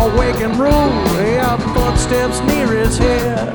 wake and roll, yeah, footsteps near his head.